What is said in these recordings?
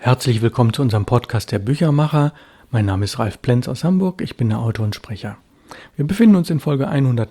Herzlich willkommen zu unserem Podcast der Büchermacher. Mein Name ist Ralf Plenz aus Hamburg, ich bin der Autor und Sprecher. Wir befinden uns in Folge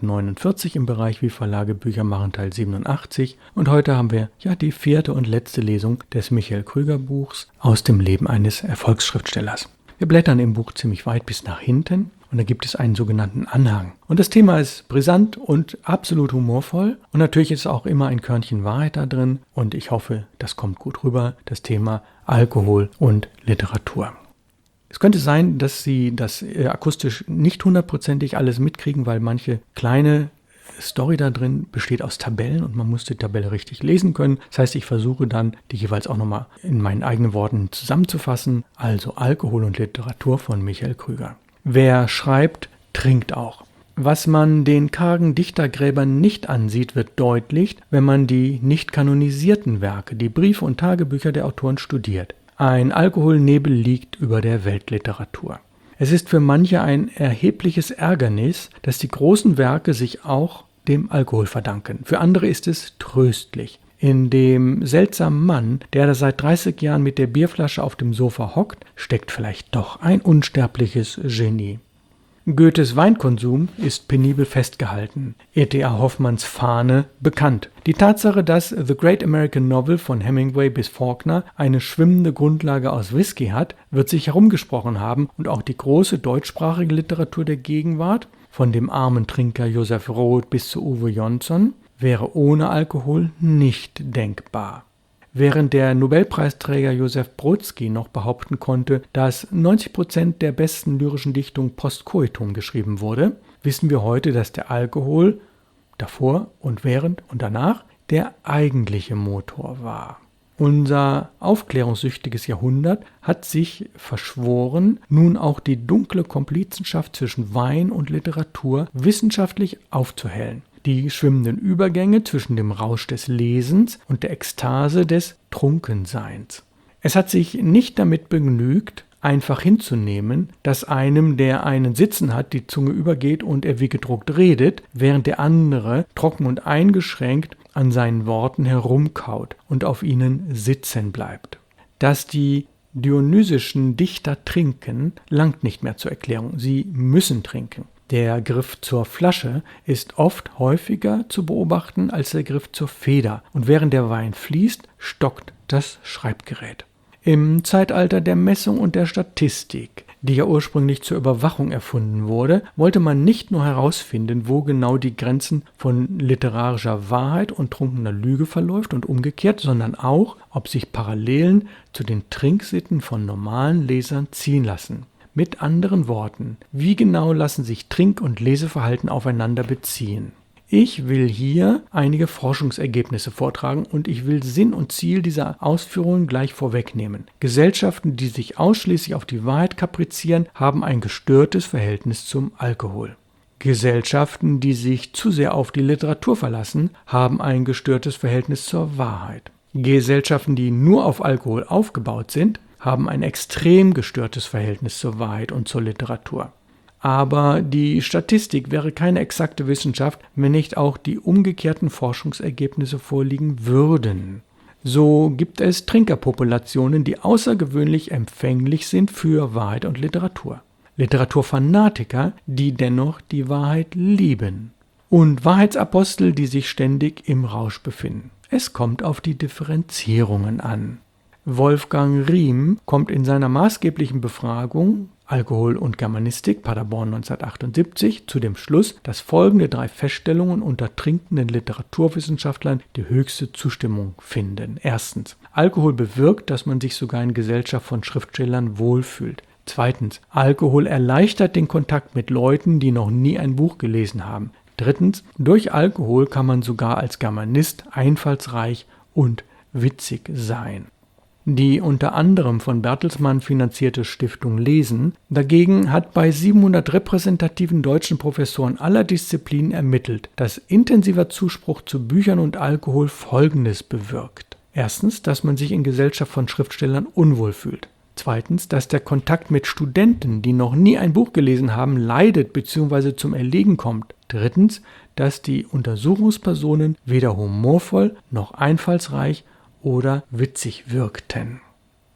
149 im Bereich Wie Verlage Bücher machen Teil 87 und heute haben wir die 4. und letzte Lesung des Michael Krüger Buchs aus dem Leben eines Erfolgsschriftstellers. Wir blättern im Buch ziemlich weit bis nach hinten und da gibt es einen sogenannten Anhang. Und das Thema ist brisant und absolut humorvoll und natürlich ist auch immer ein Körnchen Wahrheit da drin und ich hoffe, das kommt gut rüber, das Thema Alkohol und Literatur. Es könnte sein, dass Sie das akustisch nicht hundertprozentig alles mitkriegen, weil manche kleine Story da drin besteht aus Tabellen und man muss die Tabelle richtig lesen können. Das heißt, ich versuche dann, die jeweils auch nochmal in meinen eigenen Worten zusammenzufassen. Also Alkohol und Literatur von Michael Krüger. Wer schreibt, trinkt auch. Was man den kargen Dichtergräbern nicht ansieht, wird deutlich, wenn man die nicht kanonisierten Werke, die Briefe und Tagebücher der Autoren studiert. Ein Alkoholnebel liegt über der Weltliteratur. Es ist für manche ein erhebliches Ärgernis, dass die großen Werke sich auch dem Alkohol verdanken. Für andere ist es tröstlich. In dem seltsamen Mann, der da seit 30 Jahren mit der Bierflasche auf dem Sofa hockt, steckt vielleicht doch ein unsterbliches Genie. Goethes Weinkonsum ist penibel festgehalten, E.T.A. Hoffmanns Fahne bekannt. Die Tatsache, dass The Great American Novel von Hemingway bis Faulkner eine schwimmende Grundlage aus Whisky hat, wird sich herumgesprochen haben und auch die große deutschsprachige Literatur der Gegenwart, von dem armen Trinker Josef Roth bis zu Uwe Johnson, wäre ohne Alkohol nicht denkbar. Während der Nobelpreisträger Josef Brodsky noch behaupten konnte, dass 90% der besten lyrischen Dichtung postcoitum geschrieben wurde, wissen wir heute, dass der Alkohol davor und während und danach der eigentliche Motor war. Unser aufklärungssüchtiges Jahrhundert hat sich verschworen, nun auch die dunkle Komplizenschaft zwischen Wein und Literatur wissenschaftlich aufzuhellen. Die schwimmenden Übergänge zwischen dem Rausch des Lesens und der Ekstase des Trunkenseins. Es hat sich nicht damit begnügt, einfach hinzunehmen, dass einem, der einen sitzen hat, die Zunge übergeht und er wie gedruckt redet, während der andere trocken und eingeschränkt an seinen Worten herumkaut und auf ihnen sitzen bleibt. Dass die dionysischen Dichter trinken, langt nicht mehr zur Erklärung. Sie müssen trinken. Der Griff zur Flasche ist oft häufiger zu beobachten als der Griff zur Feder und während der Wein fließt, stockt das Schreibgerät. Im Zeitalter der Messung und der Statistik, die ja ursprünglich zur Überwachung erfunden wurde, wollte man nicht nur herausfinden, wo genau die Grenzen von literarischer Wahrheit und trunkener Lüge verläuft und umgekehrt, sondern auch, ob sich Parallelen zu den Trinksitten von normalen Lesern ziehen lassen. Mit anderen Worten, wie genau lassen sich Trink- und Leseverhalten aufeinander beziehen? Ich will hier einige Forschungsergebnisse vortragen und ich will Sinn und Ziel dieser Ausführungen gleich vorwegnehmen. Gesellschaften, die sich ausschließlich auf die Wahrheit kaprizieren, haben ein gestörtes Verhältnis zum Alkohol. Gesellschaften, die sich zu sehr auf die Literatur verlassen, haben ein gestörtes Verhältnis zur Wahrheit. Gesellschaften, die nur auf Alkohol aufgebaut sind, haben ein extrem gestörtes Verhältnis zur Wahrheit und zur Literatur. Aber die Statistik wäre keine exakte Wissenschaft, wenn nicht auch die umgekehrten Forschungsergebnisse vorliegen würden. So gibt es Trinkerpopulationen, die außergewöhnlich empfänglich sind für Wahrheit und Literatur. Literaturfanatiker, die dennoch die Wahrheit lieben. Und Wahrheitsapostel, die sich ständig im Rausch befinden. Es kommt auf die Differenzierungen an. Wolfgang Riem kommt in seiner maßgeblichen Befragung Alkohol und Germanistik, Paderborn 1978, zu dem Schluss, dass folgende 3 Feststellungen unter trinkenden Literaturwissenschaftlern die höchste Zustimmung finden. Erstens, Alkohol bewirkt, dass man sich sogar in Gesellschaft von Schriftstellern wohlfühlt. Zweitens, Alkohol erleichtert den Kontakt mit Leuten, die noch nie ein Buch gelesen haben. Drittens, durch Alkohol kann man sogar als Germanist einfallsreich und witzig sein. Die unter anderem von Bertelsmann finanzierte Stiftung Lesen dagegen hat bei 700 repräsentativen deutschen Professoren aller Disziplinen ermittelt, dass intensiver Zuspruch zu Büchern und Alkohol Folgendes bewirkt. Erstens, dass man sich in Gesellschaft von Schriftstellern unwohl fühlt. Zweitens, dass der Kontakt mit Studenten, die noch nie ein Buch gelesen haben, leidet bzw. zum Erliegen kommt. Drittens, dass die Untersuchungspersonen weder humorvoll noch einfallsreich oder witzig wirkten.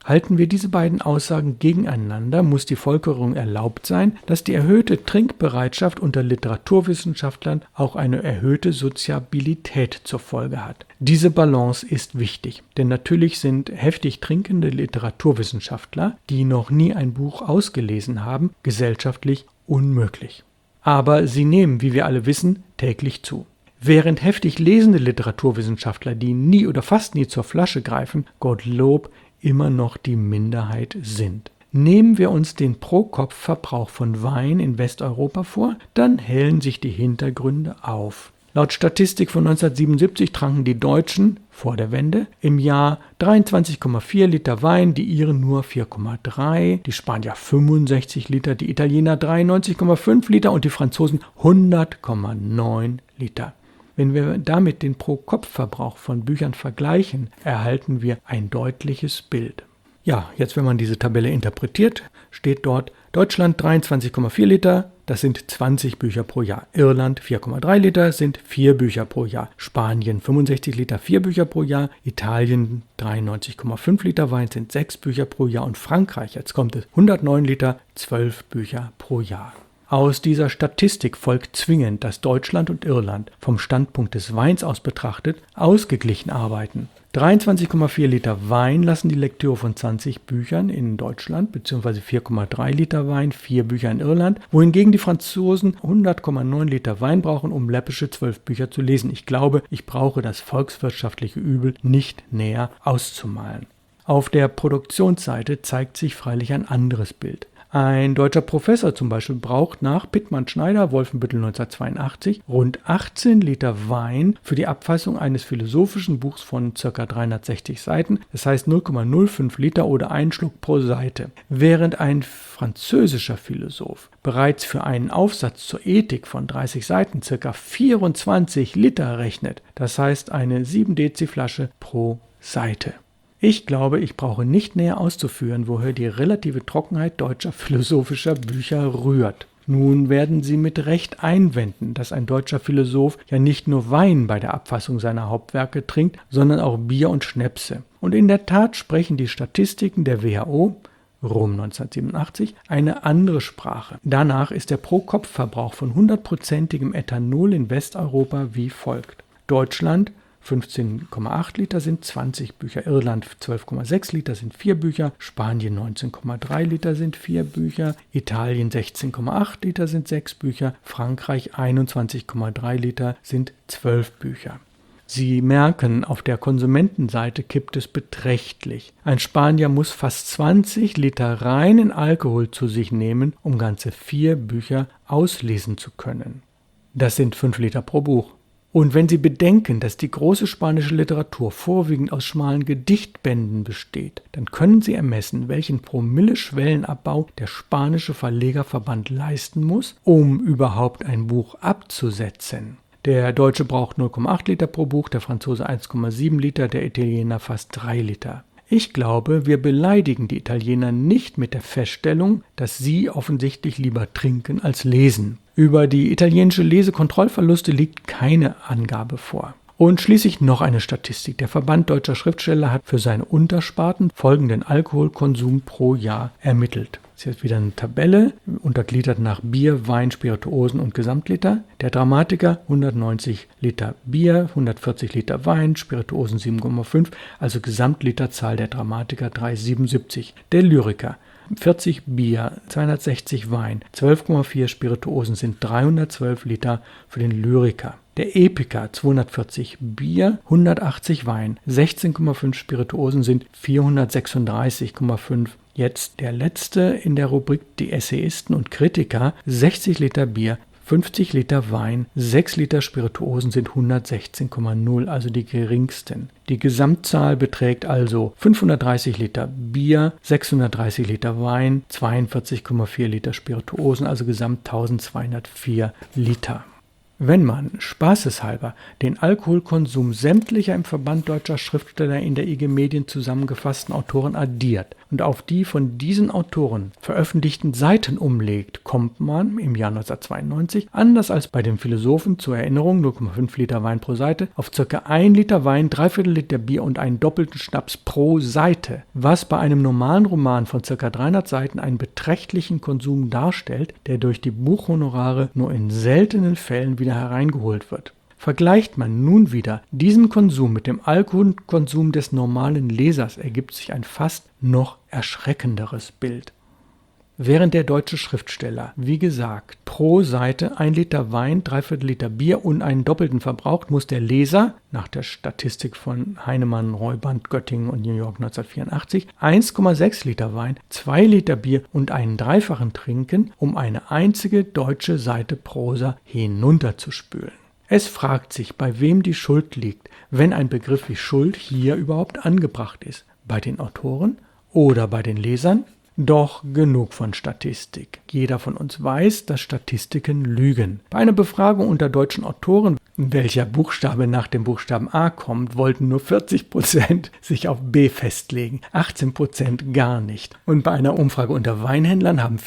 Halten wir diese beiden Aussagen gegeneinander, muss die Folgerung erlaubt sein, dass die erhöhte Trinkbereitschaft unter Literaturwissenschaftlern auch eine erhöhte Soziabilität zur Folge hat. Diese Balance ist wichtig, denn natürlich sind heftig trinkende Literaturwissenschaftler, die noch nie ein Buch ausgelesen haben, gesellschaftlich unmöglich. Aber sie nehmen, wie wir alle wissen, täglich zu. Während heftig lesende Literaturwissenschaftler, die nie oder fast nie zur Flasche greifen, Gottlob immer noch die Minderheit sind. Nehmen wir uns den Pro-Kopf-Verbrauch von Wein in Westeuropa vor, dann hellen sich die Hintergründe auf. Laut Statistik von 1977 tranken die Deutschen vor der Wende im Jahr 23,4 Liter Wein, die Iren nur 4,3, die Spanier 65 Liter, die Italiener 93,5 Liter und die Franzosen 100,9 Liter. Wenn wir damit den Pro-Kopf-Verbrauch von Büchern vergleichen, erhalten wir ein deutliches Bild. Ja, jetzt wenn man diese Tabelle interpretiert, steht dort Deutschland 23,4 Liter, das sind 20 Bücher pro Jahr. Irland 4,3 Liter sind 4 Bücher pro Jahr. Spanien 65 Liter, 4 Bücher pro Jahr. Italien 93,5 Liter Wein sind 6 Bücher pro Jahr. Und Frankreich, jetzt kommt es, 109 Liter, 12 Bücher pro Jahr. Aus dieser Statistik folgt zwingend, dass Deutschland und Irland vom Standpunkt des Weins aus betrachtet ausgeglichen arbeiten. 23,4 Liter Wein lassen die Lektüre von 20 Büchern in Deutschland bzw. 4,3 Liter Wein, 4 Bücher in Irland, wohingegen die Franzosen 100,9 Liter Wein brauchen, um läppische 12 Bücher zu lesen. Ich glaube, ich brauche das volkswirtschaftliche Übel nicht näher auszumalen. Auf der Produktionsseite zeigt sich freilich ein anderes Bild. Ein deutscher Professor zum Beispiel braucht nach Pittmann-Schneider, Wolfenbüttel 1982, rund 18 Liter Wein für die Abfassung eines philosophischen Buchs von ca. 360 Seiten, das heißt 0,05 Liter oder einen Schluck pro Seite. Während ein französischer Philosoph bereits für einen Aufsatz zur Ethik von 30 Seiten ca. 24 Liter rechnet, das heißt eine 7 Dezi Flasche pro Seite. Ich glaube, ich brauche nicht näher auszuführen, woher die relative Trockenheit deutscher philosophischer Bücher rührt. Nun werden Sie mit Recht einwenden, dass ein deutscher Philosoph ja nicht nur Wein bei der Abfassung seiner Hauptwerke trinkt, sondern auch Bier und Schnäpse. Und in der Tat sprechen die Statistiken der WHO, Rom 1987, eine andere Sprache. Danach ist der Pro-Kopf-Verbrauch von 100%igem Ethanol in Westeuropa wie folgt. Deutschland 15,8 Liter sind 20 Bücher, Irland 12,6 Liter sind 4 Bücher, Spanien 19,3 Liter sind 4 Bücher, Italien 16,8 Liter sind 6 Bücher, Frankreich 21,3 Liter sind 12 Bücher. Sie merken, auf der Konsumentenseite kippt es beträchtlich. Ein Spanier muss fast 20 Liter reinen Alkohol zu sich nehmen, um ganze 4 Bücher auslesen zu können. Das sind 5 Liter pro Buch. Und wenn Sie bedenken, dass die große spanische Literatur vorwiegend aus schmalen Gedichtbänden besteht, dann können Sie ermessen, welchen Promille-Schwellenabbau der spanische Verlegerverband leisten muss, um überhaupt ein Buch abzusetzen. Der Deutsche braucht 0,8 Liter pro Buch, der Franzose 1,7 Liter, der Italiener fast 3 Liter. Ich glaube, wir beleidigen die Italiener nicht mit der Feststellung, dass sie offensichtlich lieber trinken als lesen. Über die italienische Lesekontrollverluste liegt keine Angabe vor. Und schließlich noch eine Statistik. Der Verband Deutscher Schriftsteller hat für seine Untersparten folgenden Alkoholkonsum pro Jahr ermittelt. Das ist jetzt wieder eine Tabelle, untergliedert nach Bier, Wein, Spirituosen und Gesamtliter. Der Dramatiker 190 Liter Bier, 140 Liter Wein, Spirituosen 7,5, also Gesamtliterzahl der Dramatiker 3,77. Der Lyriker 40 Bier, 260 Wein, 12,4 Spirituosen sind 312 Liter für den Lyriker. Der Epiker 240 Bier, 180 Wein, 16,5 Spirituosen sind 436,5. Jetzt der letzte in der Rubrik die Essayisten und Kritiker, 60 Liter Bier, 50 Liter Wein, 6 Liter Spirituosen sind 116,0, also die geringsten. Die Gesamtzahl beträgt also 530 Liter Bier, 630 Liter Wein, 42,4 Liter Spirituosen, also gesamt 1204 Liter. Wenn man spaßeshalber den Alkoholkonsum sämtlicher im Verband deutscher Schriftsteller in der IG Medien zusammengefassten Autoren addiert und auf die von diesen Autoren veröffentlichten Seiten umlegt, kommt man im Jahr 1992, anders als bei den Philosophen zur Erinnerung 0,5 Liter Wein pro Seite, auf ca. 1 Liter Wein, 3/4 Liter Bier und einen doppelten Schnaps pro Seite, was bei einem normalen Roman von ca. 300 Seiten einen beträchtlichen Konsum darstellt, der durch die Buchhonorare nur in seltenen Fällen wieder hereingeholt wird. Vergleicht man nun wieder diesen Konsum mit dem Alkoholkonsum des normalen Lesers, ergibt sich ein fast noch erschreckenderes Bild. Während der deutsche Schriftsteller, wie gesagt, pro Seite 1 Liter Wein, 3/4 Liter Bier und einen doppelten verbraucht, muss der Leser, nach der Statistik von Heinemann, Reuband, Göttingen und New York 1984, 1,6 Liter Wein, 2 Liter Bier und einen Dreifachen trinken, um eine einzige deutsche Seite Prosa hinunterzuspülen. Es fragt sich, bei wem die Schuld liegt, wenn ein Begriff wie Schuld hier überhaupt angebracht ist. Bei den Autoren oder bei den Lesern? Doch genug von Statistik. Jeder von uns weiß, dass Statistiken lügen. Bei einer Befragung unter deutschen Autoren, welcher Buchstabe nach dem Buchstaben A kommt, wollten nur 40% sich auf B festlegen, 18% gar nicht. Und bei einer Umfrage unter Weinhändlern haben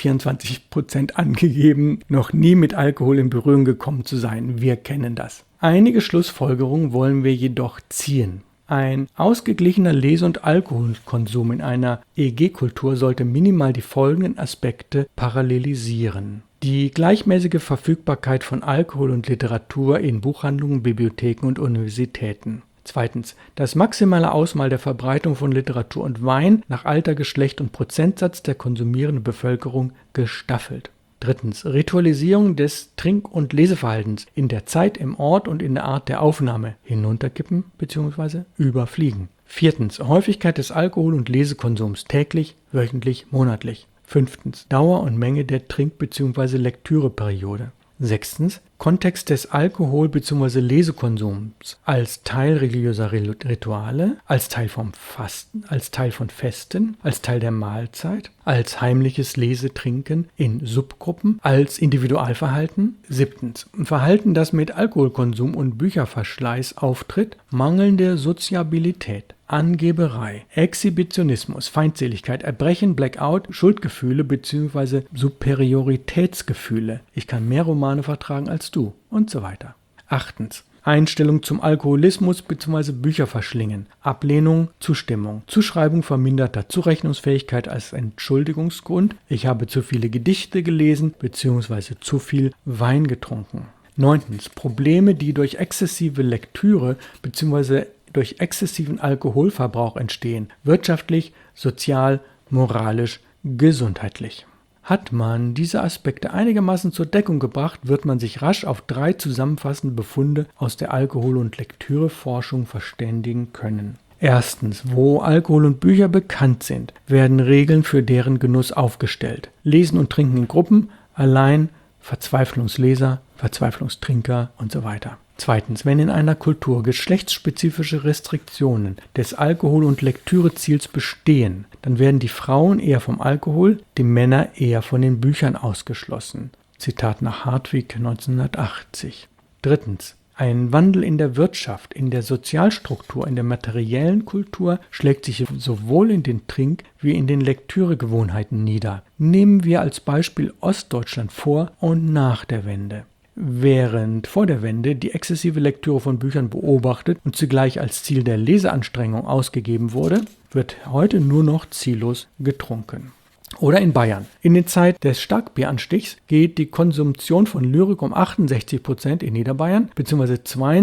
24% angegeben, noch nie mit Alkohol in Berührung gekommen zu sein. Wir kennen das. Einige Schlussfolgerungen wollen wir jedoch ziehen. Ein ausgeglichener Lese- und Alkoholkonsum in einer EG-Kultur sollte minimal die folgenden Aspekte parallelisieren. Die gleichmäßige Verfügbarkeit von Alkohol und Literatur in Buchhandlungen, Bibliotheken und Universitäten. Zweitens, das maximale Ausmaß der Verbreitung von Literatur und Wein nach Alter, Geschlecht und Prozentsatz der konsumierenden Bevölkerung gestaffelt. Drittens, Ritualisierung des Trink- und Leseverhaltens in der Zeit, im Ort und in der Art der Aufnahme hinunterkippen bzw. überfliegen. Viertens, Häufigkeit des Alkohol- und Lesekonsums täglich, wöchentlich, monatlich. Fünftens, Dauer und Menge der Trink- bzw. Lektüreperiode. Sechstens, Kontext des Alkohol- bzw. Lesekonsums als Teil religiöser Rituale, als Teil vom Fasten, als Teil von Festen, als Teil der Mahlzeit, als heimliches Lesetrinken in Subgruppen, als Individualverhalten. Siebtens, Verhalten, das mit Alkoholkonsum und Bücherverschleiß auftritt, mangelnde Soziabilität. Angeberei, Exhibitionismus, Feindseligkeit, Erbrechen, Blackout, Schuldgefühle bzw. Superioritätsgefühle. Ich kann mehr Romane vertragen als du und so weiter. Achtens. Einstellung zum Alkoholismus bzw. Bücherverschlingen, Ablehnung, Zustimmung, Zuschreibung verminderter Zurechnungsfähigkeit als Entschuldigungsgrund, ich habe zu viele Gedichte gelesen bzw. zu viel Wein getrunken. Neuntens. Probleme, die durch exzessive Lektüre bzw. durch exzessiven Alkoholverbrauch entstehen, wirtschaftlich, sozial, moralisch, gesundheitlich. Hat man diese Aspekte einigermaßen zur Deckung gebracht, wird man sich rasch auf 3 zusammenfassende Befunde aus der Alkohol- und Lektüreforschung verständigen können. Erstens, wo Alkohol und Bücher bekannt sind, werden Regeln für deren Genuss aufgestellt. Lesen und Trinken in Gruppen, allein, Verzweiflungsleser, Verzweiflungstrinker und so weiter. Zweitens, wenn in einer Kultur geschlechtsspezifische Restriktionen des Alkohol- und Lektüreziels bestehen, dann werden die Frauen eher vom Alkohol, die Männer eher von den Büchern ausgeschlossen. Zitat nach Hartwig 1980. Drittens, ein Wandel in der Wirtschaft, in der Sozialstruktur, in der materiellen Kultur schlägt sich sowohl in den Trink- wie in den Lektüregewohnheiten nieder. Nehmen wir als Beispiel Ostdeutschland vor und nach der Wende. Während vor der Wende die exzessive Lektüre von Büchern beobachtet und zugleich als Ziel der Leseanstrengung ausgegeben wurde, wird heute nur noch ziellos getrunken. Oder in Bayern. In der Zeit des Starkbieranstichs geht die Konsumption von Lyrik um 68% in Niederbayern bzw.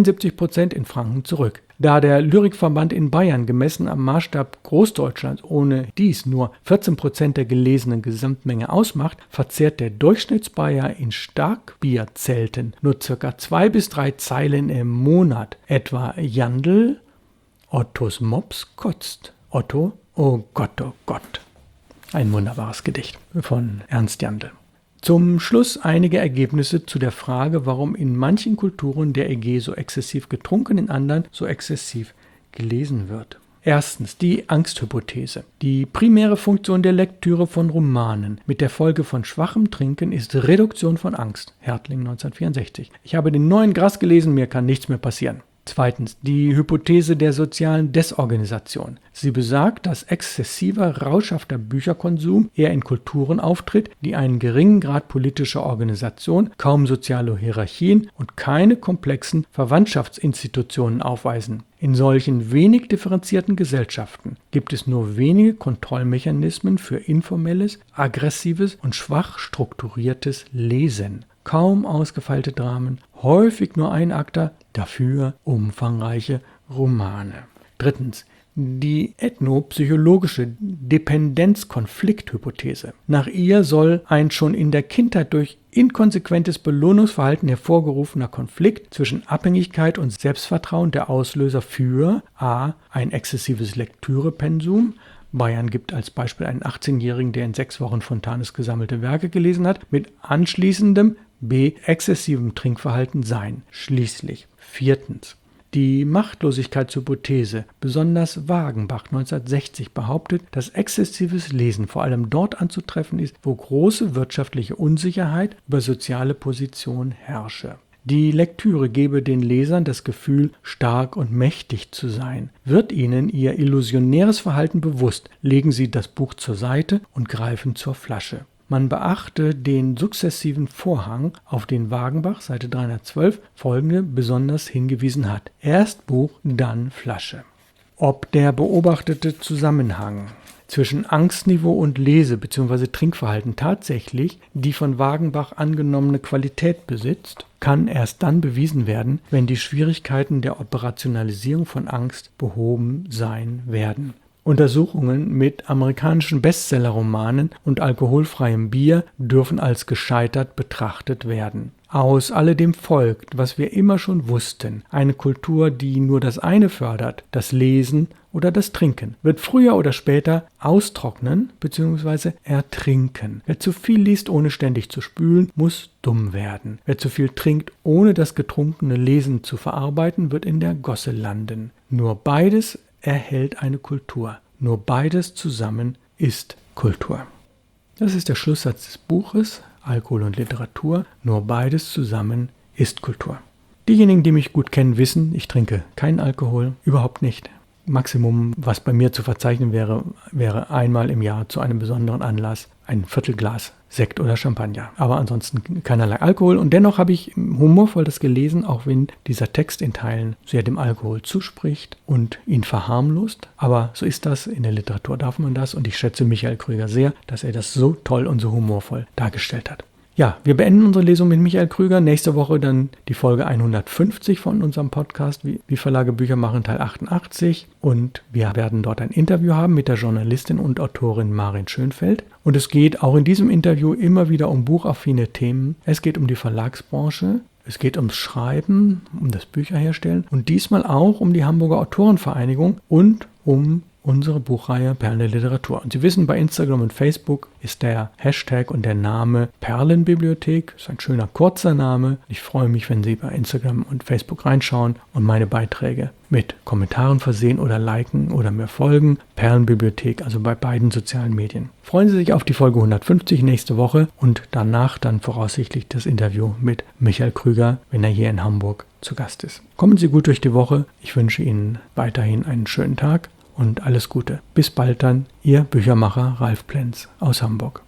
72% in Franken zurück. Da der Lyrikverband in Bayern gemessen am Maßstab Großdeutschlands ohne dies nur 14% der gelesenen Gesamtmenge ausmacht, verzehrt der Durchschnittsbayer in Starkbierzelten nur ca. 2 bis 3 Zeilen im Monat. Etwa Jandl, Ottos Mops kotzt. Otto, oh Gott, oh Gott. Ein wunderbares Gedicht von Ernst Jandl. Zum Schluss einige Ergebnisse zu der Frage, warum in manchen Kulturen der EG so exzessiv getrunken, in anderen so exzessiv gelesen wird. Erstens die Angsthypothese. Die primäre Funktion der Lektüre von Romanen mit der Folge von schwachem Trinken ist Reduktion von Angst. Hertling 1964. Ich habe den neuen Grass gelesen, mir kann nichts mehr passieren. Zweitens, die Hypothese der sozialen Desorganisation. Sie besagt, dass exzessiver, rauschhafter Bücherkonsum eher in Kulturen auftritt, die einen geringen Grad politischer Organisation, kaum soziale Hierarchien und keine komplexen Verwandtschaftsinstitutionen aufweisen. In solchen wenig differenzierten Gesellschaften gibt es nur wenige Kontrollmechanismen für informelles, aggressives und schwach strukturiertes Lesen. Kaum ausgefeilte Dramen, häufig nur Einakter, dafür umfangreiche Romane. Drittens, die ethnopsychologische Dependenzkonflikthypothese. Nach ihr soll ein schon in der Kindheit durch inkonsequentes Belohnungsverhalten hervorgerufener Konflikt zwischen Abhängigkeit und Selbstvertrauen der Auslöser für a. ein exzessives Lektürepensum. Bayern gibt als Beispiel einen 18-Jährigen, der in 6 Wochen Fontanes gesammelte Werke gelesen hat, mit anschließendem b. exzessivem Trinkverhalten sein. Schließlich. Viertens. Die Machtlosigkeitshypothese, besonders Wagenbach 1960 behauptet, dass exzessives Lesen vor allem dort anzutreffen ist, wo große wirtschaftliche Unsicherheit über soziale Position herrsche. Die Lektüre gebe den Lesern das Gefühl, stark und mächtig zu sein. Wird ihnen ihr illusionäres Verhalten bewusst, legen sie das Buch zur Seite und greifen zur Flasche. Man beachte den sukzessiven Vorhang, auf den Wagenbach, Seite 312, folgende besonders hingewiesen hat. Erst Buch, dann Flasche. Ob der beobachtete Zusammenhang zwischen Angstniveau und Lese- bzw. Trinkverhalten tatsächlich die von Wagenbach angenommene Qualität besitzt, kann erst dann bewiesen werden, wenn die Schwierigkeiten der Operationalisierung von Angst behoben sein werden. Untersuchungen mit amerikanischen Bestsellerromanen und alkoholfreiem Bier dürfen als gescheitert betrachtet werden. Aus alledem folgt, was wir immer schon wussten, eine Kultur, die nur das eine fördert, das Lesen oder das Trinken, wird früher oder später austrocknen bzw. ertrinken. Wer zu viel liest, ohne ständig zu spülen, muss dumm werden. Wer zu viel trinkt, ohne das getrunkene Lesen zu verarbeiten, wird in der Gosse landen. Nur beides erhält eine Kultur. Nur beides zusammen ist Kultur. Das ist der Schlusssatz des Buches, Alkohol und Literatur. Nur beides zusammen ist Kultur. Diejenigen, die mich gut kennen, wissen, ich trinke keinen Alkohol, überhaupt nicht. Maximum, was bei mir zu verzeichnen wäre, wäre einmal im Jahr zu einem besonderen Anlass ein Viertelglas Sekt oder Champagner. Aber ansonsten keinerlei Alkohol. Und dennoch habe ich humorvoll das gelesen, auch wenn dieser Text in Teilen sehr dem Alkohol zuspricht und ihn verharmlost. Aber so ist das. In der Literatur darf man das. Und ich schätze Michael Krüger sehr, dass er das so toll und so humorvoll dargestellt hat. Ja, wir beenden unsere Lesung mit Michael Krüger. Nächste Woche dann die Folge 150 von unserem Podcast, wie Verlage Bücher machen, Teil 88. Und wir werden dort ein Interview haben mit der Journalistin und Autorin Marin Schönfeld. Und es geht auch in diesem Interview immer wieder um buchaffine Themen. Es geht um die Verlagsbranche. Es geht ums Schreiben, um das Bücherherstellen und diesmal auch um die Hamburger Autorenvereinigung und um unsere Buchreihe Perlen der Literatur. Und Sie wissen, bei Instagram und Facebook ist der Hashtag und der Name Perlenbibliothek. Das ist ein schöner, kurzer Name. Ich freue mich, wenn Sie bei Instagram und Facebook reinschauen und meine Beiträge mit Kommentaren versehen oder liken oder mir folgen. Perlenbibliothek, also bei beiden sozialen Medien. Freuen Sie sich auf die Folge 150 nächste Woche und danach dann voraussichtlich das Interview mit Michael Krüger, wenn er hier in Hamburg zu Gast ist. Kommen Sie gut durch die Woche. Ich wünsche Ihnen weiterhin einen schönen Tag und alles Gute. Bis bald dann, Ihr Büchermacher Ralf Plenz aus Hamburg.